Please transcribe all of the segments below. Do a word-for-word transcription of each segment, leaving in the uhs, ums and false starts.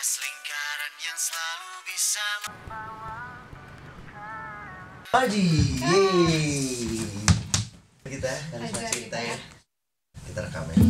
Batas lingkaran yang selalu bisa Haji, yeay. Kita karisma cinta ya. Kita rekam ya.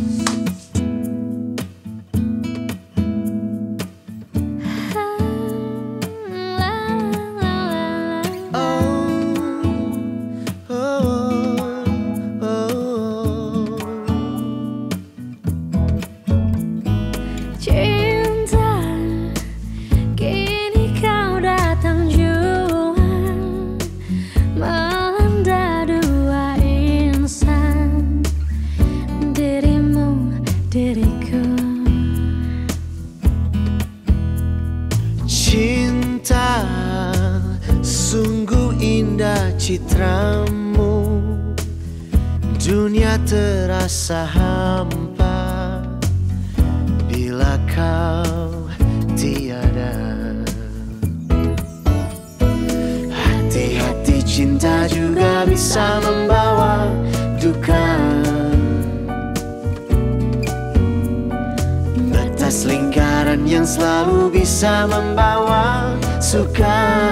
Cinta, sungguh indah citramu. Dunia terasa hampa bila kau tiada. Hati-hati cinta juga bisa membawa duka. Batas lingkaran yang selalu bisa membawa suka.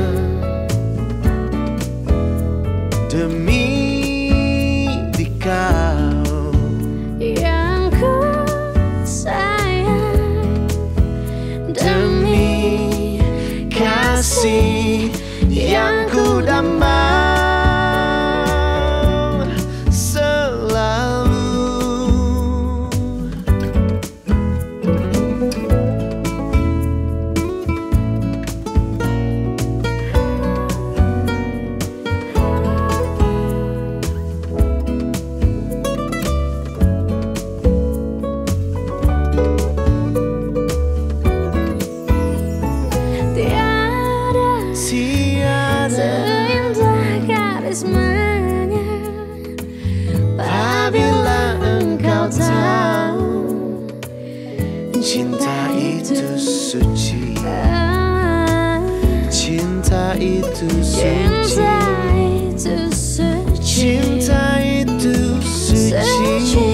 Demi dikau yang ku sayang, demi kasih yang ku dambang selalu. seindah karismanya. Apabila engkau tahu cinta itu suci, cinta itu suci, cinta itu suci, cinta itu suci.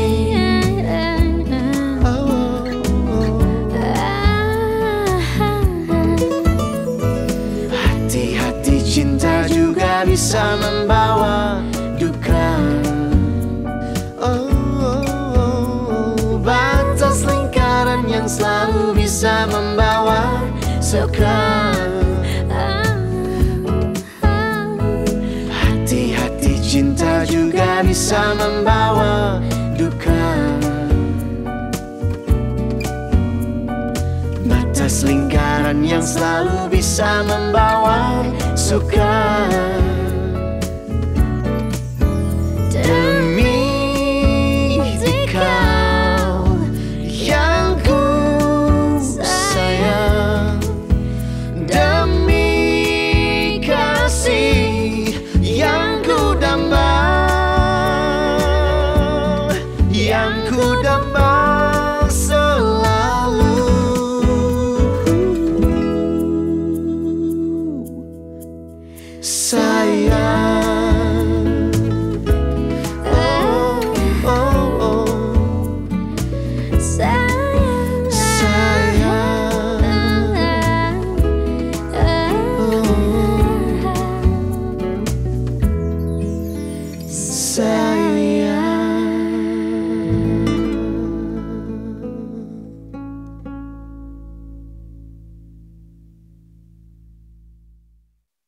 Cinta juga bisa membawa duka. Oh, oh, oh. Batas lingkaran yang selalu bisa membawa suka. Hati-hati cinta juga bisa membawa duka. Batas lingkaran yang selalu bisa membawa suka.